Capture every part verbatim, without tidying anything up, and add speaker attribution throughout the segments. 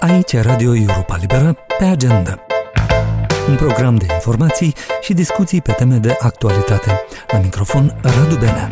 Speaker 1: Aici Radio Europa Liberă, pe agenda. Un program de informații și discuții pe teme de actualitate. La microfon, Radu Benea.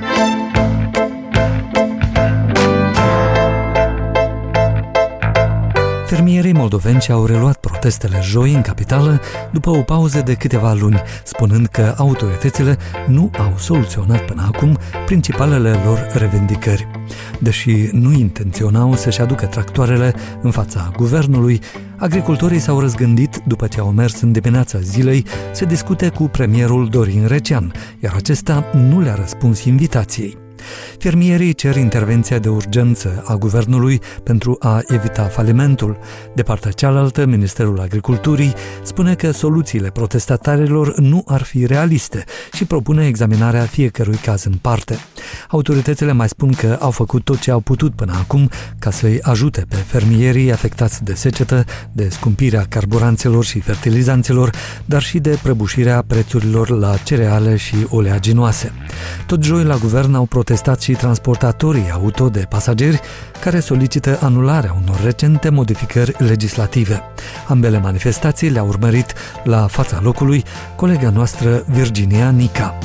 Speaker 1: Fermierii moldoveni au reluat protestele joi în capitală după o pauză de câteva luni, spunând că autoritățile nu au soluționat până acum principalele lor revendicări. Deși nu intenționau să-și aducă tractoarele în fața guvernului, agricultorii s-au răzgândit după ce au mers în dimineața zilei să discute cu premierul Dorin Recean, iar acesta nu le-a răspuns invitației. Fermierii cer intervenția de urgență a guvernului pentru a evita falimentul. De partea cealaltă, Ministerul Agriculturii spune că soluțiile protestatarilor nu ar fi realiste și propune examinarea fiecărui caz în parte. Autoritățile mai spun că au făcut tot ce au putut până acum ca să-i ajute pe fermierii afectați de secetă, de scumpirea carburanților și fertilizanților, dar și de prăbușirea prețurilor la cereale și oleaginoase. Tot joi la guvern au protestat și transportatorii auto de pasageri care solicită anularea unor recente modificări legislative. Ambele manifestații le-a urmărit la fața locului colega noastră Virginia Nica.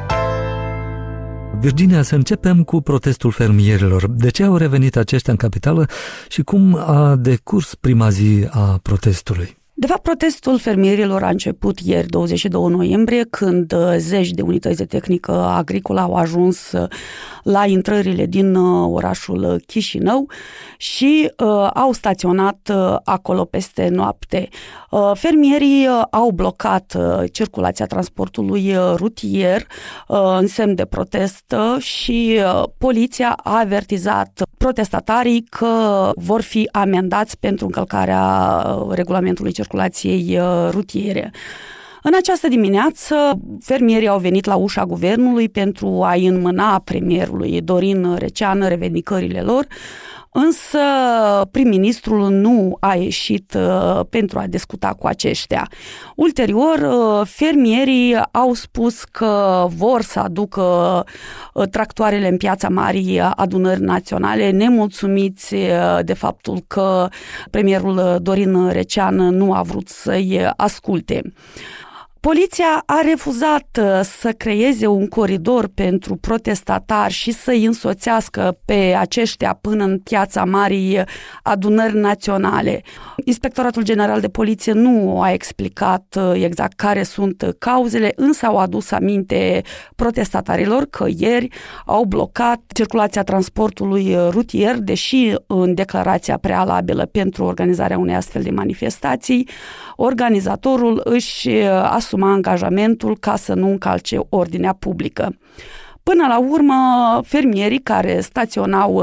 Speaker 1: Virginia, să începem cu protestul fermierilor. De ce au revenit aceștia în capitală și cum a decurs prima zi a protestului?
Speaker 2: De fapt, protestul fermierilor a început ieri, douăzeci și doi noiembrie, când zeci de unități de tehnică agricolă au ajuns la intrările din orașul Chișinău și uh, au staționat uh, acolo peste noapte. Uh, fermierii uh, au blocat uh, circulația transportului uh, rutier uh, în semn de protest și uh, poliția a avertizat protestatarii că vor fi amendați pentru încălcarea uh, regulamentului circulației uh, rutiere. În această dimineață, fermierii au venit la ușa guvernului pentru a-i înmâna premierului Dorin Recean revendicările lor, însă prim-ministrul nu a ieșit uh, pentru a discuta cu aceștia. Ulterior, uh, fermierii au spus că vor să aducă uh, tractoarele în Piața Marii Adunări Naționale, nemulțumiți uh, de faptul că premierul Dorin Recean nu a vrut să-i asculte. Poliția a refuzat să creeze un coridor pentru protestatari și să-i însoțească pe aceștia până în Piața Marii Adunări Naționale. Inspectoratul General de Poliție nu a explicat exact care sunt cauzele, însă au adus aminte protestatarilor că ieri au blocat circulația transportului rutier, deși în declarația prealabilă pentru organizarea unei astfel de manifestații, organizatorul își asuma angajamentul ca să nu încalce ordinea publică. Până la urmă, fermierii care staționau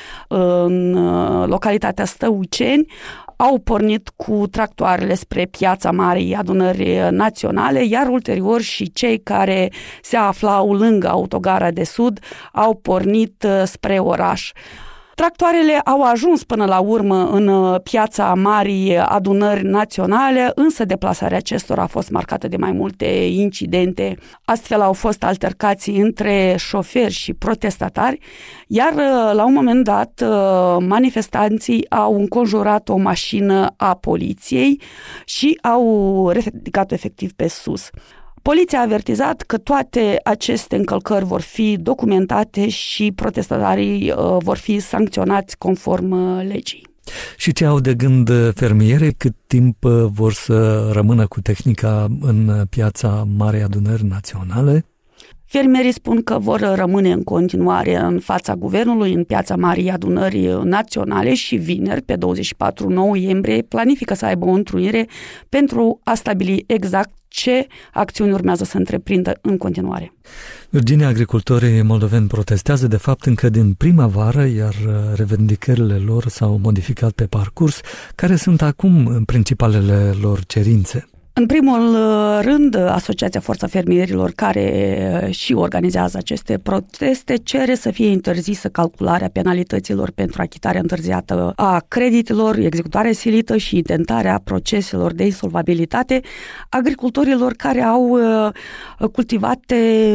Speaker 2: în localitatea Stăuceni au pornit cu tractoarele spre Piața Marii Adunări Naționale, iar ulterior și cei care se aflau lângă autogara de sud au pornit spre oraș. Tractoarele au ajuns până la urmă în Piața Marii Adunări Naționale, însă deplasarea acestora a fost marcată de mai multe incidente. Astfel au fost altercații între șoferi și protestatari, iar la un moment dat manifestanții au înconjurat o mașină a poliției și au ridicat-o efectiv pe sus. Poliția a avertizat că toate aceste încălcări vor fi documentate și protestatarii uh, vor fi sancționați conform uh, legii.
Speaker 1: Și ce au de gând fermierii? Cât timp uh, vor să rămână cu tehnica în Piața Marei Adunări Naționale?
Speaker 2: Fermierii spun că vor rămâne în continuare în fața guvernului în Piața Marii Adunării Naționale și vineri, pe douăzeci și patru noiembrie, planifică să aibă o întrunire pentru a stabili exact ce acțiuni urmează să întreprindă în continuare.
Speaker 1: Virginia, agricultorii moldoveni protestează de fapt încă din primăvară, iar revendicările lor s-au modificat pe parcurs. Care sunt acum principalele lor cerințe?
Speaker 2: În primul rând, Asociația Forța Fermierilor, care și organizează aceste proteste, cere să fie interzisă calcularea penalităților pentru achitarea întârziată a creditelor, executarea silită și intentarea proceselor de insolvabilitate agricultorilor care au cultivate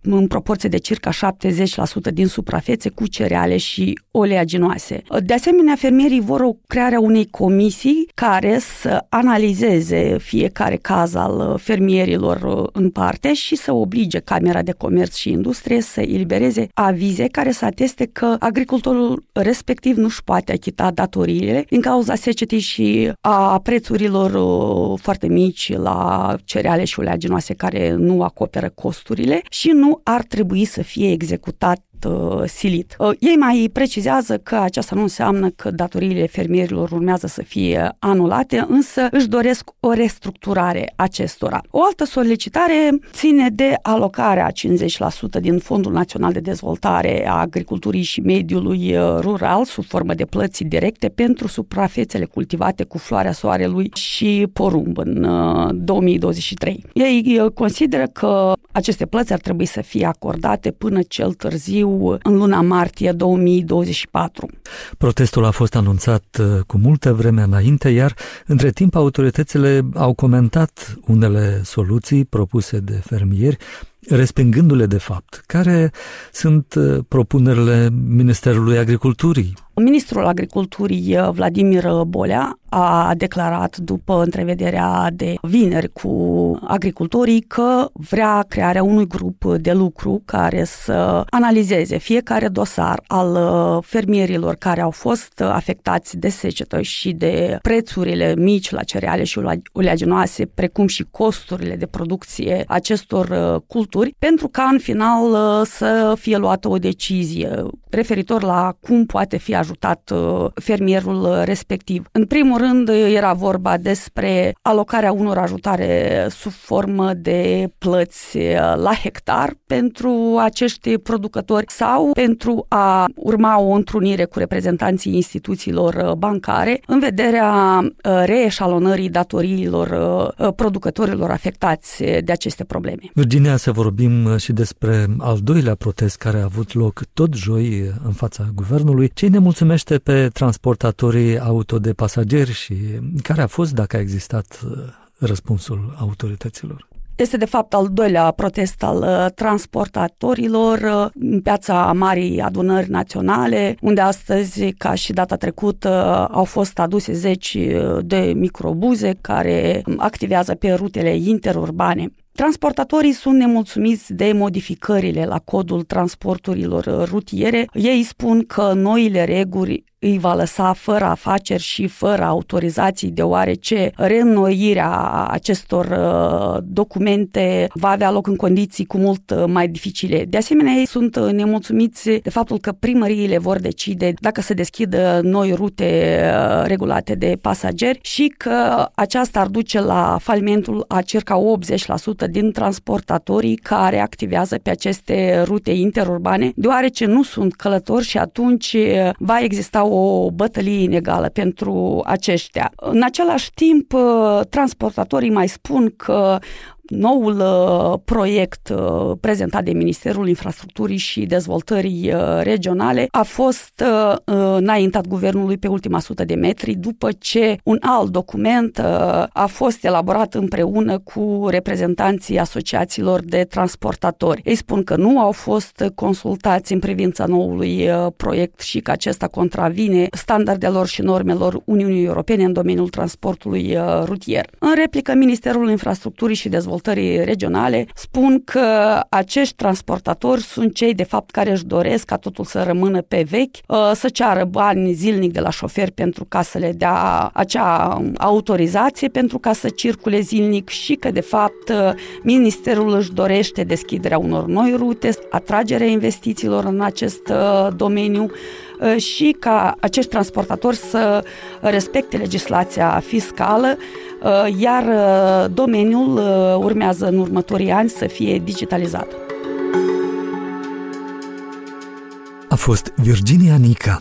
Speaker 2: în proporție de circa șaptezeci la sută din suprafețe cu cereale și oleaginoase. De asemenea, fermierii vor o crearea unei comisii care să analizeze fiecare caz al fermierilor în parte și să oblige Camera de Comerț și Industrie să elibereze avize care să ateste că agricultorul respectiv nu-și poate achita datoriile din cauza secetei și a prețurilor foarte mici la cereale și oleaginoase care nu acoperă costurile și nu ar trebui să fie executat silit. Ei mai precizează că aceasta nu înseamnă că datoriile fermierilor urmează să fie anulate, însă își doresc o restructurare acestora. O altă solicitare ține de alocarea cincizeci la sută din Fondul Național de Dezvoltare a Agriculturii și Mediului Rural sub formă de plăți directe pentru suprafețele cultivate cu floarea soarelui și porumb în două mii douăzeci și trei. Ei consideră că aceste plăți ar trebui să fie acordate până cel târziu în luna martie două mii douăzeci și patru.
Speaker 1: Protestul a fost anunțat cu multă vreme înainte, iar între timp autoritățile au comentat unele soluții propuse de fermieri, respingându-le de fapt. Care sunt propunerile Ministerului Agriculturii?
Speaker 2: Ministrul Agriculturii Vladimir Bolea a declarat după întrevederea de vineri cu agricultorii că vrea crearea unui grup de lucru care să analizeze fiecare dosar al fermierilor care au fost afectați de secetă și de prețurile mici la cereale și oleaginoase, precum și costurile de producție acestor culturi, pentru ca în final să fie luată o decizie referitor la cum poate fi ajutat fermierul respectiv. În primul rând era vorba despre alocarea unor ajutare sub formă de plăți la hectar pentru acești producători sau pentru a urma o întrunire cu reprezentanții instituțiilor bancare în vederea reeșalonării datoriilor producătorilor afectați de aceste probleme.
Speaker 1: Virginia, să vorbim și despre al doilea protest care a avut loc tot joi în fața guvernului. Ce ne mulțumește pe transportatorii auto de pasageri și care a fost, dacă a existat, răspunsul autorităților?
Speaker 2: Este de fapt al doilea protest al transportatorilor în piața Marii Adunări Naționale, unde astăzi, ca și data trecută, au fost aduse zeci de microbuze care activează pe rutele interurbane. Transportatorii sunt nemulțumiți de modificările la codul transporturilor rutiere. Ei spun că noile reguli îi va lăsa fără afaceri și fără autorizații, deoarece reînnoirea acestor documente va avea loc în condiții cu mult mai dificile. De asemenea, ei sunt nemulțumiți de faptul că primăriile vor decide dacă să deschidă noi rute regulate de pasageri și că aceasta ar duce la falimentul a circa optzeci la sută din transportatorii care activează pe aceste rute interurbane, deoarece nu sunt călători și atunci va exista o bătălie inegală pentru aceștia. În același timp, transportatorii mai spun că noul uh, proiect uh, prezentat de Ministerul Infrastructurii și Dezvoltării uh, Regionale a fost uh, înaintat guvernului pe ultima sută de metri după ce un alt document uh, a fost elaborat împreună cu reprezentanții asociațiilor de transportatori. Ei spun că nu au fost consultați în privința noului uh, proiect și că acesta contravine standardelor și normelor Uniunii Europene în domeniul transportului uh, rutier. În replică, Ministerul Infrastructurii și Dezvoltării Regionale spun că acești transportatori sunt cei de fapt care își doresc ca totul să rămână pe vechi, să ceară bani zilnic de la șoferi pentru ca să le dea acea autorizație pentru ca să circule zilnic și că de fapt Ministerul își dorește deschiderea unor noi rute, atragerea investițiilor în acest domeniu și ca acești transportatori să respecte legislația fiscală, iar domeniul urmează în următorii ani să fie digitalizat.
Speaker 1: A fost Virginia Nica.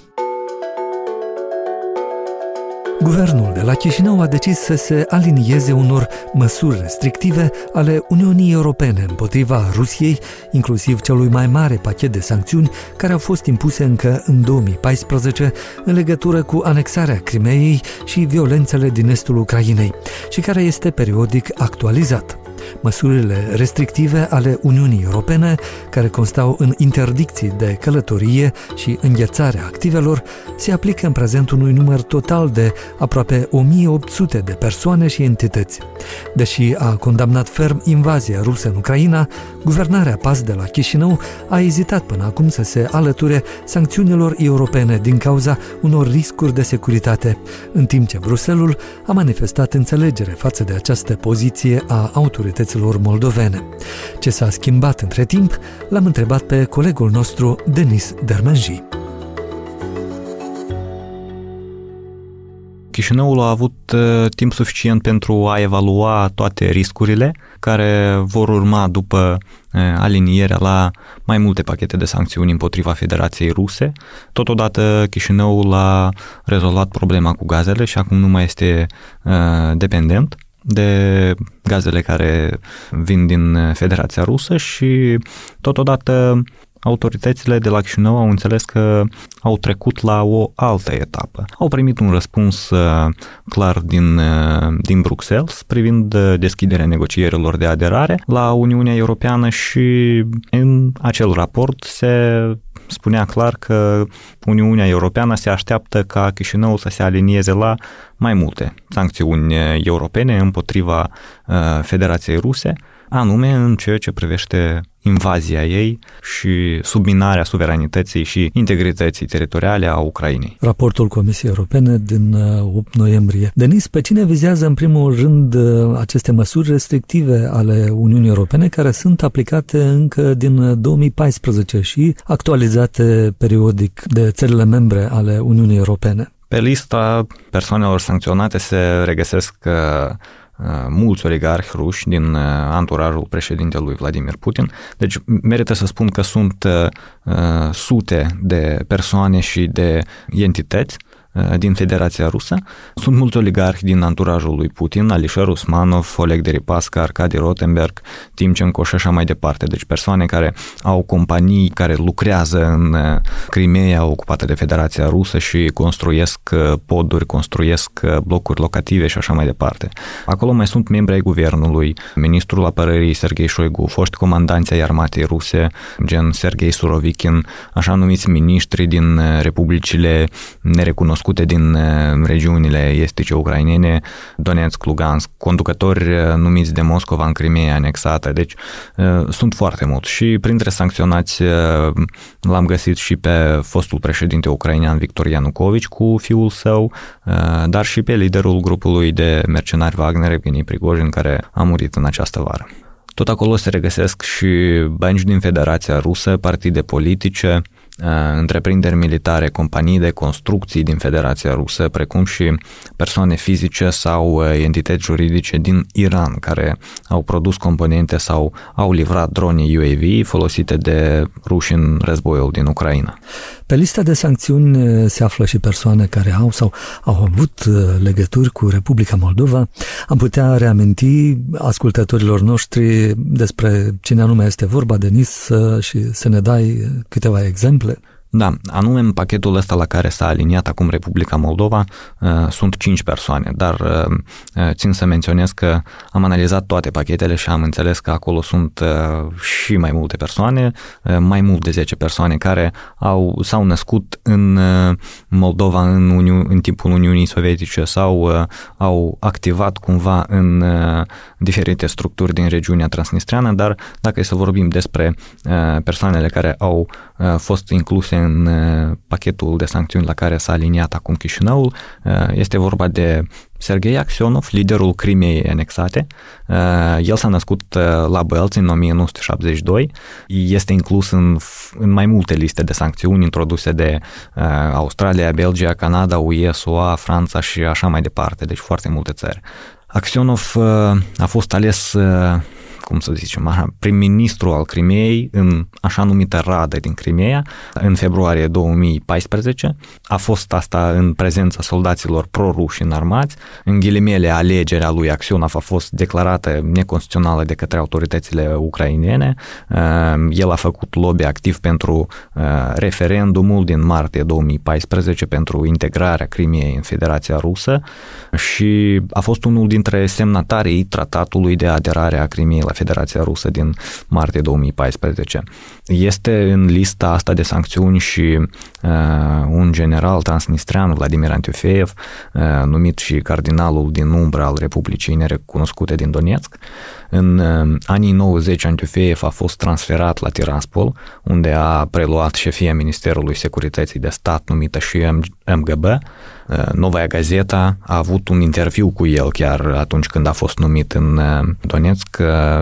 Speaker 1: Guvernul de la Chișinău a decis să se alinieze unor măsuri restrictive ale Uniunii Europene împotriva Rusiei, inclusiv celui mai mare pachet de sancțiuni care au fost impuse încă în două mii paisprezece în legătură cu anexarea Crimeei și violențele din estul Ucrainei și care este periodic actualizat. Măsurile restrictive ale Uniunii Europene, care constau în interdicții de călătorie și înghețarea activelor, se aplică în prezent unui număr total de aproape o mie opt sute de persoane și entități. Deși a condamnat ferm invazia rusă în Ucraina, guvernarea P A S de la Chișinău a ezitat până acum să se alăture sancțiunilor europene din cauza unor riscuri de securitate, în timp ce Bruxelles a manifestat înțelegere față de această poziție a autorităților moldovene. Ce s-a schimbat între timp, l-am întrebat pe colegul nostru Denis Dermenji.
Speaker 3: Chișinăul a avut uh, timp suficient pentru a evalua toate riscurile care vor urma după uh, alinierea la mai multe pachete de sancțiuni împotriva Federației Ruse. Totodată Chișinăul a rezolvat problema cu gazele și acum nu mai este uh, dependent de gazele care vin din Federația Rusă și totodată autoritățile de la Chișinău au înțeles că au trecut la o altă etapă. Au primit un răspuns uh, clar din, uh, din Bruxelles privind uh, deschiderea negocierilor de aderare la Uniunea Europeană și în acel raport se spunea clar că Uniunea Europeană se așteaptă ca Chișinăul să se alinieze la mai multe sancțiuni europene împotriva uh, Federației Ruse, anume în ceea ce privește invazia ei și subminarea suveranității și integrității teritoriale a Ucrainei.
Speaker 1: Raportul Comisiei Europene din opt noiembrie. Denis, pe cine vizează în primul rând aceste măsuri restrictive ale Uniunii Europene care sunt aplicate încă din două mii paisprezece și actualizate periodic de țările membre ale Uniunii Europene?
Speaker 3: Pe lista persoanelor sancționate se regăsesc mulți oligarhi ruși din anturajul președintelui Vladimir Putin. Deci merită să spun că sunt uh, sute de persoane și de entități din Federația Rusă. Sunt mulți oligarhi din anturajul lui Putin, Alisher Usmanov, Oleg Deripaska, Arkady Rotenberg, Timchenko și așa mai departe. Deci persoane care au companii care lucrează în Crimeea ocupată de Federația Rusă și construiesc poduri, construiesc blocuri locative și așa mai departe. Acolo mai sunt membri ai guvernului, ministrul apărării Sergei Shoigu, foști comandanți ai armatei ruse, gen Sergei Surovikin, așa numiți miniștri din republicile nerecunoscute din regiunile estice ucrainene, Donetsk, Lugansk, conducători numiți de Moscova în Crimeea anexată. Deci sunt foarte mulți și printre sancționați l-am găsit și pe fostul președinte ucrainean Victor Yanukovych cu fiul său, dar și pe liderul grupului de mercenari Wagner, Evgeni Prigozhin, care a murit în această vară. Tot acolo se regăsesc și bănci din Federația Rusă, partide politice, întreprinderi militare, companii de construcții din Federația Rusă, precum și persoane fizice sau entități juridice din Iran care au produs componente sau au livrat drone U A V folosite de ruși în războiul din Ucraina.
Speaker 1: Pe lista de sancțiuni se află și persoane care au sau au avut legături cu Republica Moldova. Am putea reaminti ascultătorilor noștri despre cine anume este vorba, Denis, și să ne dai câteva exemple?
Speaker 3: Da, anume în pachetul ăsta la care s-a aliniat acum Republica Moldova uh, sunt cinci persoane, dar uh, țin să menționez că am analizat toate pachetele și am înțeles că acolo sunt uh, și mai multe persoane, uh, mai mult de zece persoane care au, s-au născut în uh, Moldova în, Uni- în timpul Uniunii Sovietice sau uh, au activat cumva în uh, diferite structuri din regiunea transnistreană, dar dacă e să vorbim despre uh, persoanele care au uh, fost incluse în pachetul de sancțiuni la care s-a aliniat acum Chișinăul, este vorba de Sergei Aksionov, liderul Crimeei anexate. El s-a născut la Bălți în o mie nouă sute șaptezeci și doi. Este inclus în, în mai multe liste de sancțiuni introduse de Australia, Belgia, Canada, U E, S U A, Franța și așa mai departe, deci foarte multe țări. Aksionov a fost ales cum să zicem așa, prim-ministru al Crimeei în așa numită Radă din Crimea în februarie două mii paisprezece. A fost asta în prezența soldaților pro-ruși înarmați. În ghilimele, alegerea lui Aksionov a fost declarată neconstituțională de către autoritățile ucrainene. El a făcut lobby activ pentru referendumul din martie două mii paisprezece pentru integrarea Crimeei în Federația Rusă și a fost unul dintre semnatarii tratatului de aderare a Crimeei la Federația Rusă din martie două mii paisprezece. Este în lista asta de sancțiuni și uh, un general transnistrean, Vladimir Antiofeev, uh, numit și cardinalul din umbră al Republicii nerecunoscute din Donetsk. În uh, anii nouăzeci, Antiofeev a fost transferat la Tiraspol, unde a preluat șefia Ministerului Securității de Stat, numită și M G B. Novaia Gazeta a avut un interviu cu el chiar atunci când a fost numit în Donetsk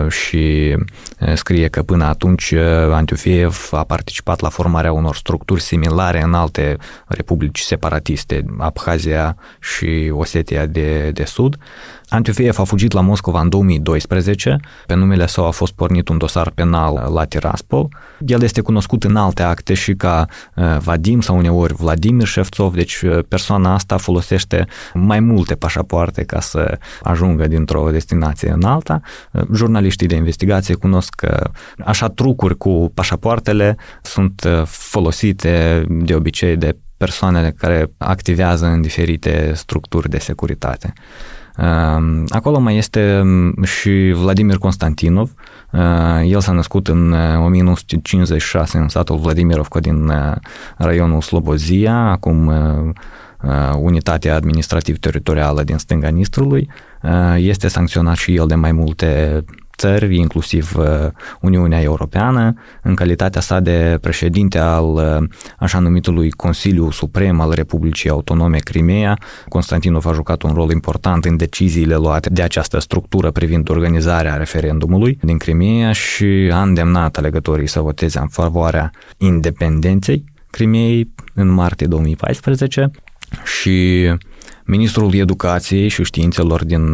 Speaker 3: și scrie că până atunci Antiofeev a participat la formarea unor structuri similare în alte republici separatiste, Abhazia și Osetia de, de Sud. Antiofeev a fugit la Moscova în două mii doisprezece, pe numele său a fost pornit un dosar penal la Tiraspol. El este cunoscut în alte acte și ca Vadim sau uneori Vladimir Shevtsov, deci persoana asta folosește mai multe pașapoarte ca să ajungă dintr-o destinație în alta. Jurnaliștii de investigație cunosc că așa trucuri cu pașapoartele sunt folosite de obicei de persoanele care activează în diferite structuri de securitate. Acolo mai este și Vladimir Constantinov. El s-a născut în o mie nouă sute cincizeci și șase în satul Vladimirovka din raionul Slobozia, acum unitatea administrativ-teritorială din stânga Nistrului. Este sancționat și el de mai multe țări, inclusiv Uniunea Europeană, în calitatea sa de președinte al așa numitului Consiliu Suprem al Republicii Autonome Crimea. Constantinov a jucat un rol important în deciziile luate de această structură privind organizarea referendumului din Crimea și a îndemnat alegătorii să voteze în favoarea independenței Crimeei în martie două mii paisprezece și ministrul Educației și Științelor din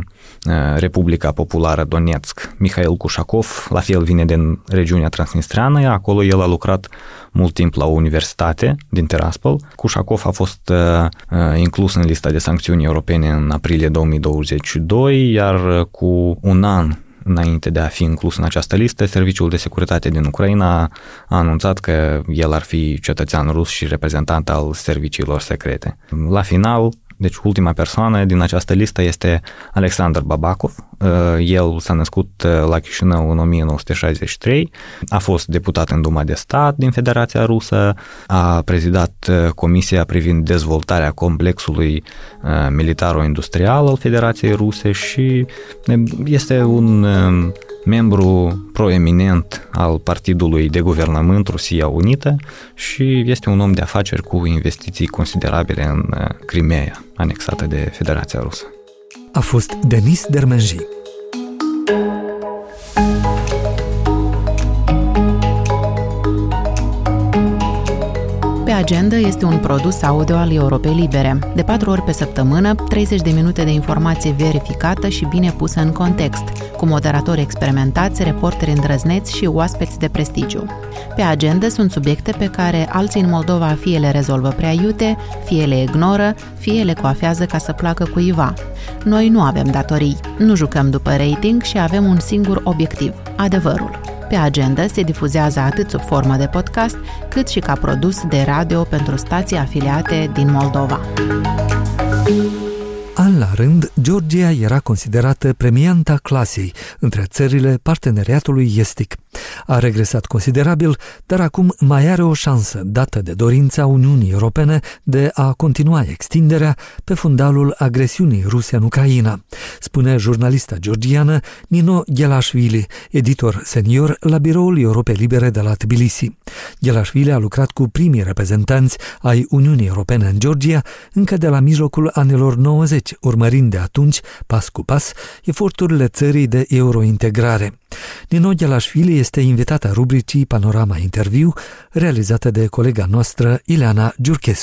Speaker 3: Republica Populară Donetsk, Mikhail Kushakov, la fel vine din regiunea transnistreană, acolo el a lucrat mult timp la o universitate din Tiraspol. Kushakov a fost inclus în lista de sancțiuni europene în aprilie două mii douăzeci și doi, iar cu un an înainte de a fi inclus în această listă, Serviciul de Securitate din Ucraina a anunțat că el ar fi cetățean rus și reprezentant al serviciilor secrete. La final, deci ultima persoană din această listă este Alexander Babakov. El s-a născut la Chișinău în o mie nouă sute șaizeci și trei, a fost deputat în Duma de Stat din Federația Rusă, a prezidat Comisia privind dezvoltarea complexului militaro-industrial al Federației Ruse și este un membru proeminent al partidului de guvernământ Rusia Unită și este un om de afaceri cu investiții considerabile în Crimea, anexată de Federația Rusă.
Speaker 1: A fost Denis Dermenji.
Speaker 4: Pe Agenda este un produs audio al Europei Libere. De patru ori pe săptămână, treizeci de minute de informație verificată și bine pusă în context, cu moderatori experimentați, reporteri îndrăzneți și oaspeți de prestigiu. Pe Agenda sunt subiecte pe care alții în Moldova fie le rezolvă prea iute, fie le ignoră, fie le coafează ca să placă cuiva. Noi nu avem datorii, nu jucăm după rating și avem un singur obiectiv, adevărul. Pe Agenda se difuzează atât sub formă de podcast, cât și ca produs de radio pentru stații afiliate din Moldova.
Speaker 1: An la rând, Georgia era considerată premianta clasei între țările parteneriatului estic. A regresat considerabil, dar acum mai are o șansă dată de dorința Uniunii Europene de a continua extinderea pe fundalul agresiunii ruse în Ucraina, spune jurnalista georgiană Nino Ghelashvili, editor senior la Biroul Europei Libere de la Tbilisi. Ghelashvili a lucrat cu primii reprezentanți ai Uniunii Europene în Georgia încă de la mijlocul anilor nouăzeci, urmărind de atunci, pas cu pas, eforturile țării de eurointegrare. Nino Ghelashvili este invitata rubricii Panorama Interviu, realizată de colega noastră Ileana Giurchescu.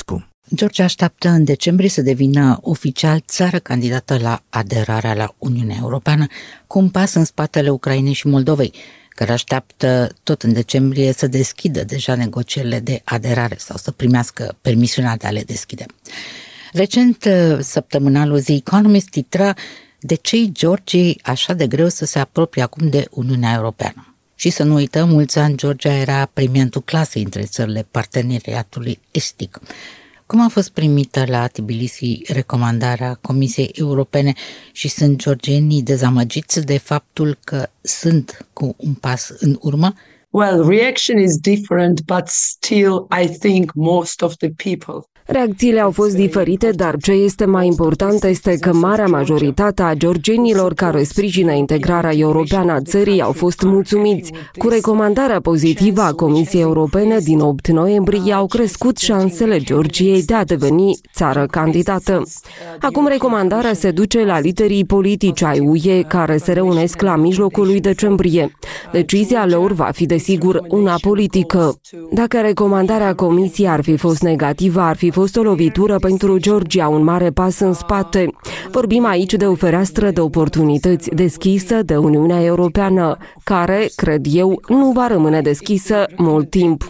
Speaker 5: Georgia așteaptă în decembrie să devină oficial țară candidată la aderarea la Uniunea Europeană, cu un pas în spatele Ucrainei și Moldovei, care așteaptă tot în decembrie să deschidă deja negocierile de aderare sau să primească permisiunea de a le deschide. Recent, săptămânalul The Economist titra "De ce Georgiei așa de greu să se apropie acum de Uniunea Europeană?" Și să nu uităm, mulți ani Georgia era premiantul clasei între țările parteneriatului estic. Cum a fost primită la Tbilisi recomandarea Comisiei Europene și sunt georgienii dezamăgiți de faptul că sunt cu un pas în urmă?
Speaker 6: Well, reaction is different, but still I think most of the people.
Speaker 7: Reacțiile au fost diferite, dar ce este mai important este că marea majoritate a georgienilor care sprijină integrarea europeană a țării au fost mulțumiți. Cu recomandarea pozitivă a Comisiei Europene din opt noiembrie au crescut șansele Georgiei de a deveni țară candidată. Acum recomandarea se duce la liderii politici ai U E care se reunesc la mijlocul lui decembrie. Decizia lor va fi desigur una politică. Dacă recomandarea Comisiei ar fi fost negativă, ar fi fost o lovitură pentru Georgia, un mare pas în spate. Vorbim aici de o fereastră de oportunități deschisă de Uniunea Europeană, care, cred eu, nu va rămâne deschisă mult timp.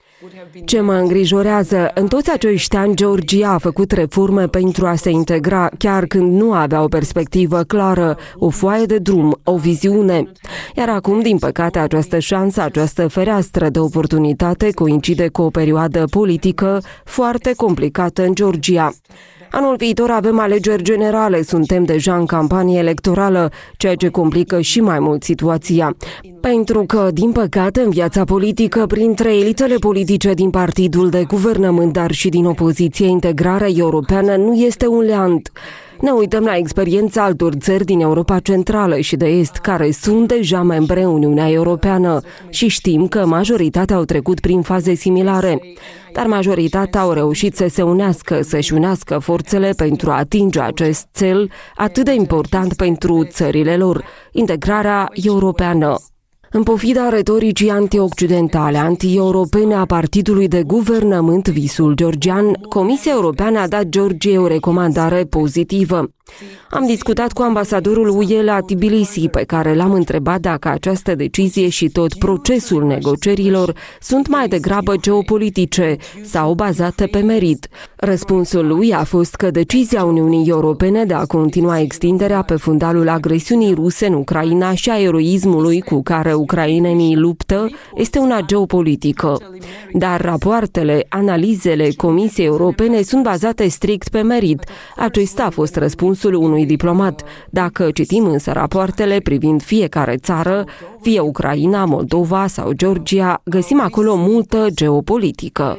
Speaker 7: Ce mă îngrijorează, în toți acești ani Georgia a făcut reforme pentru a se integra, chiar când nu avea o perspectivă clară, o foaie de drum, o viziune. Iar acum, din păcate, această șansă, această fereastră de oportunitate coincide cu o perioadă politică foarte complicată în Georgia. Anul viitor avem alegeri generale, suntem deja în campanie electorală, ceea ce complică și mai mult situația. Pentru că, din păcate, în viața politică, printre elitele politice din partidul de guvernământ, dar și din opoziție, integrarea europeană nu este un leant. Ne uităm la experiența altor țări din Europa Centrală și de Est, care sunt deja membre în Uniunea Europeană și știm că majoritatea au trecut prin faze similare. Dar majoritatea au reușit să se unească, să-și unească forțele pentru a atinge acest cel atât de important pentru țările lor, integrarea europeană. În pofida retoricii anti-occidentale, anti-europene a partidului de guvernământ Visul Georgian, Comisia Europeană a dat Georgiei o recomandare pozitivă. Am discutat cu ambasadorul U E la Tbilisi, pe care l-am întrebat dacă această decizie și tot procesul negocierilor sunt mai degrabă geopolitice sau bazate pe merit. Răspunsul lui a fost că decizia Uniunii Europene de a continua extinderea pe fundalul agresiunii ruse în Ucraina și a eroismului cu care ucrainenii luptă este una geopolitică. Dar rapoartele, analizele Comisiei Europene sunt bazate strict pe merit. Acesta a fost răspunsul unui diplomat. Dacă citim însă rapoartele privind fiecare țară, fie Ucraina, Moldova sau Georgia, găsim acolo multă geopolitică.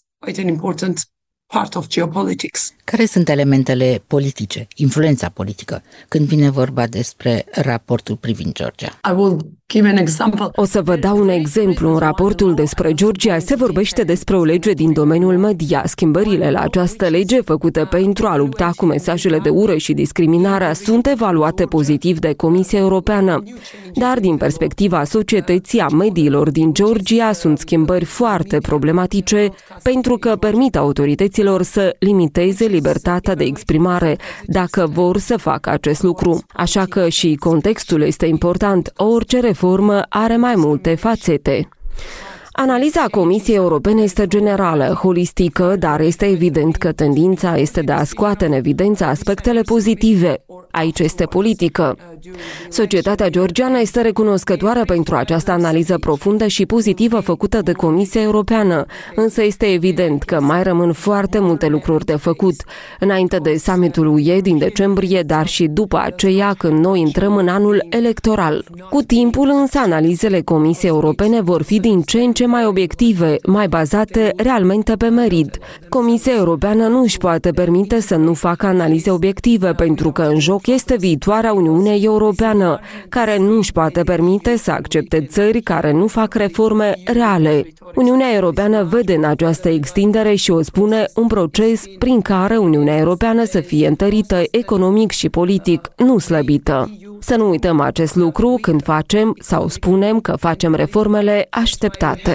Speaker 6: Part of geopolitics.
Speaker 5: Care sunt elementele politice, influența politică, când vine vorba despre raportul privind Georgia?
Speaker 6: I will give an example.
Speaker 7: O să vă dau un exemplu. În raportul despre Georgia se vorbește despre o lege din domeniul media. Schimbările la această lege, făcute pentru a lupta cu mesajele de ură și discriminarea, sunt evaluate pozitiv de Comisia Europeană. Dar din perspectiva societății, a mediilor din Georgia, sunt schimbări foarte problematice pentru că permit autorităților să limiteze libertatea de exprimare dacă vor să facă acest lucru. Așa că și contextul este important. Orice reformă are mai multe fațete. Analiza Comisiei Europene este generală, holistică, dar este evident că tendința este de a scoate în evidență aspectele pozitive. Aici este politică. Societatea georgiană este recunoscătoare pentru această analiză profundă și pozitivă făcută de Comisia Europeană, însă este evident că mai rămân foarte multe lucruri de făcut, înainte de summitul U E din decembrie, dar și după aceea când noi intrăm în anul electoral. Cu timpul însă analizele Comisiei Europene vor fi din ce în ce mai obiective, mai bazate realmente pe merit. Comisia Europeană nu își poate permite să nu facă analize obiective, pentru că în joc este viitoarea Uniune Europeană, care nu își poate permite să accepte țări care nu fac reforme reale. Uniunea Europeană vede în această extindere și o spune un proces prin care Uniunea Europeană să fie întărită economic și politic, nu slăbită. Să nu uităm acest lucru când facem sau spunem că facem reformele așteptate.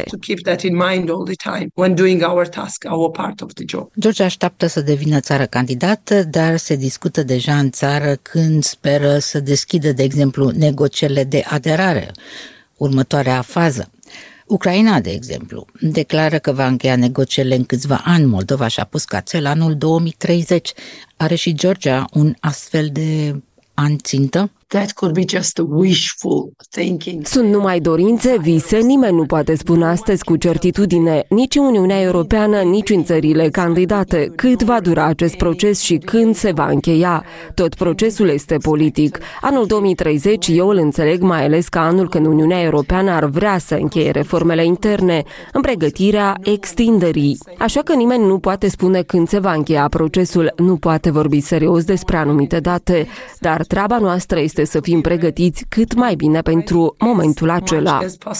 Speaker 5: Georgia așteaptă să devină țară candidată, dar se discută deja în țară când speră să deschidă, de exemplu, negocierile de aderare, următoarea fază. Ucraina, de exemplu, declară că va încheia negocierile în câțiva ani. Moldova și-a pus ca țel anul două mii treizeci. Are și Georgia un astfel de an țintă?
Speaker 6: That could be just a wishful thinking.
Speaker 7: Sunt numai dorințe, vise, nimeni nu poate spune astăzi cu certitudine, nici Uniunea Europeană, nici în țările candidate, cât va dura acest proces și când se va încheia. Tot procesul este politic. Anul două mii treizeci eu îl înțeleg mai ales ca anul când Uniunea Europeană ar vrea să încheie reformele interne, în pregătirea extinderii. Așa că nimeni nu poate spune când se va încheia procesul, nu poate vorbi serios despre anumite date, dar treaba noastră este să fim pregătiți cât mai bine pentru momentul acela.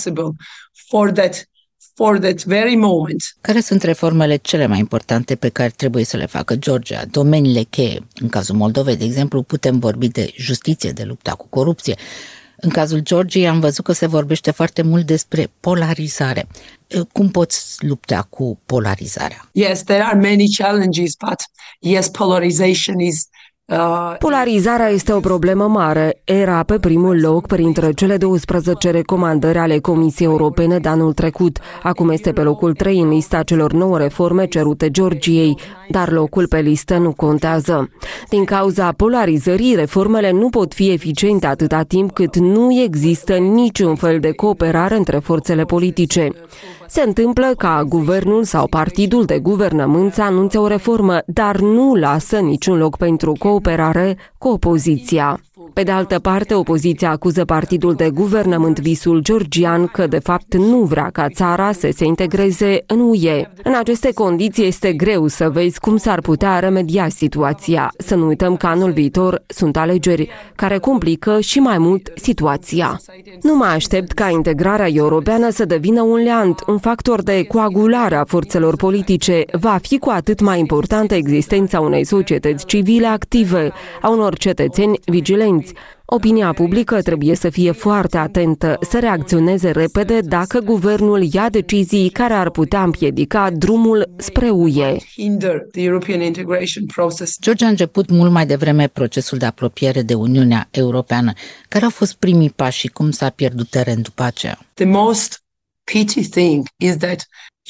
Speaker 5: Care sunt reformele cele mai importante pe care trebuie să le facă Georgia? Domeniile cheie. În cazul Moldovei, de exemplu, putem vorbi de justiție, de lupta cu corupție. În cazul Georgiei am văzut că se vorbește foarte mult despre polarizare. Cum poți lupta cu polarizarea?
Speaker 6: Yes, there are many challenges, but yes, polarization is
Speaker 7: Polarizarea este o problemă mare. Era pe primul loc printre cele douăsprezece recomandări ale Comisiei Europene de anul trecut. Acum este pe locul trei în lista celor nouă reforme cerute Georgiei, dar locul pe listă nu contează. Din cauza polarizării, reformele nu pot fi eficiente atâta timp cât nu există niciun fel de cooperare între forțele politice. Se întâmplă ca guvernul sau partidul de guvernământ să anunțe o reformă, dar nu lasă niciun loc pentru cooperare cu opoziția. Pe de altă parte, opoziția acuză partidul de guvernământ Visul Georgian că de fapt nu vrea ca țara să se integreze în U E. În aceste condiții este greu să vezi cum s-ar putea remedia situația. Să nu uităm că anul viitor sunt alegeri care complică și mai mult situația. Nu mă aștept ca integrarea europeană să devină un leant, un factor de coagulare a forțelor politice. Va fi cu atât mai importantă existența unei societăți civile active, a unor cetățeni vigilenți. Opinia publică trebuie să fie foarte atentă, să reacționeze repede dacă guvernul ia decizii care ar putea împiedica drumul spre U E.
Speaker 5: Georgia a început mult mai devreme procesul de apropiere de Uniunea Europeană. Care au fost primii pași și cum s-a pierdut teren după aceea?
Speaker 6: The most pity thing is that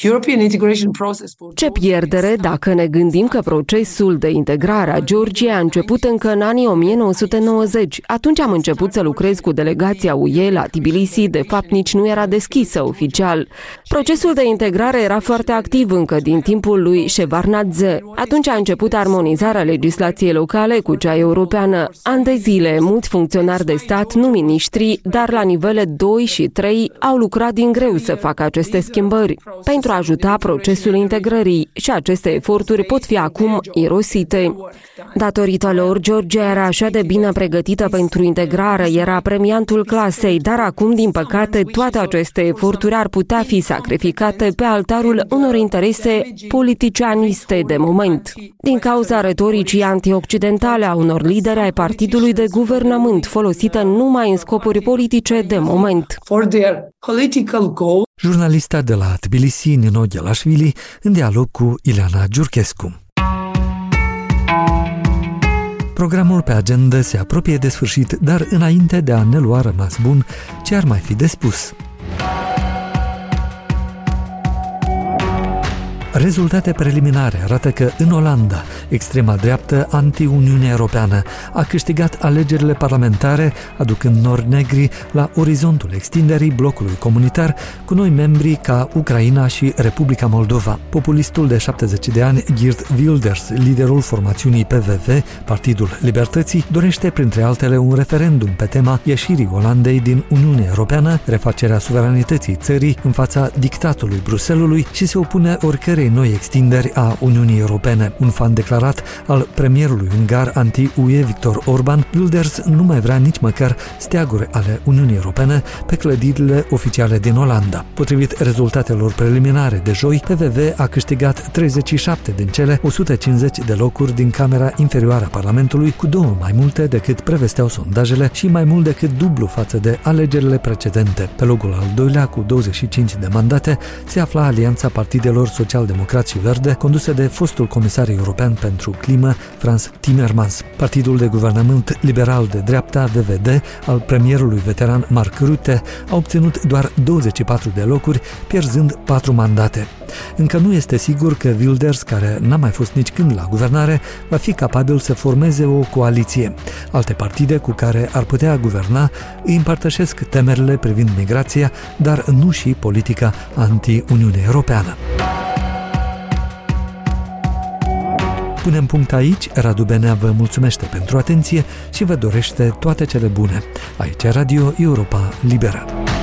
Speaker 7: Ce pierdere dacă ne gândim că procesul de integrare a Georgiei a început încă în anii o mie nouă sute nouăzeci. Atunci am început să lucrez cu delegația U E la Tbilisi, de fapt nici nu era deschisă oficial. Procesul de integrare era foarte activ încă din timpul lui Shevardnadze. Atunci a început armonizarea legislației locale cu cea europeană. Ani de zile, mulți funcționari de stat, nu miniștri, dar la nivele doi și trei au lucrat din greu să facă aceste schimbări pentru a ajuta procesul integrării și aceste eforturi pot fi acum irosite. Datorită lor, Georgia era așa de bine pregătită pentru integrare, era premiantul clasei, dar acum, din păcate, toate aceste eforturi ar putea fi sacrificate pe altarul unor interese politicianiste de moment. Din cauza retoricii antioccidentale a unor lideri ai partidului de guvernământ, folosită numai în scopuri politice de moment.
Speaker 1: Jurnalista de la Tbilisi, Nino Ghelashvili, în dialog cu Ileana Giurchescu. Programul pe agenda se apropie de sfârșit, dar înainte de a ne lua rămas bun, ce ar mai fi de spus? Rezultate preliminare arată că în Olanda, extrema dreaptă anti-Uniunea Europeană a câștigat alegerile parlamentare, aducând nori negri la orizontul extinderii blocului comunitar cu noi membri ca Ucraina și Republica Moldova. Populistul de șaptezeci de ani, Geert Wilders, liderul formațiunii P V V, Partidul Libertății, dorește printre altele un referendum pe tema ieșirii Olandei din Uniunea Europeană, refacerea suveranității țării în fața dictatului Bruxellesului și se opune oricărei oricărei noi extinderi a Uniunii Europene. Un fan declarat al premierului ungar anti-U E Viktor Orban, Wilders nu mai vrea nici măcar steaguri ale Uniunii Europene pe clădirile oficiale din Olanda. Potrivit rezultatelor preliminare de joi, P V V a câștigat treizeci și șapte din cele o sută cincizeci de locuri din Camera Inferioară a Parlamentului, cu două mai multe decât prevesteau sondajele și mai mult decât dublu față de alegerile precedente. Pe locul al doilea, cu douăzeci și cinci de mandate, se afla Alianța Partidelor Social-Democrați și Verde, condusă de fostul comisar european pentru climă, Frans Timmermans. Partidul de guvernământ liberal de dreapta, V V D, al premierului veteran Mark Rutte, a obținut doar douăzeci și patru de locuri, pierzând patru mandate. Încă nu este sigur că Wilders, care n-a mai fost nici când la guvernare, va fi capabil să formeze o coaliție. Alte partide cu care ar putea guverna îi împărtășesc temerile privind migrația, dar nu și politica anti-Uniune Europeană. Punem punct aici. Radu Benea vă mulțumește pentru atenție și vă dorește toate cele bune. Aici Radio Europa Liberă.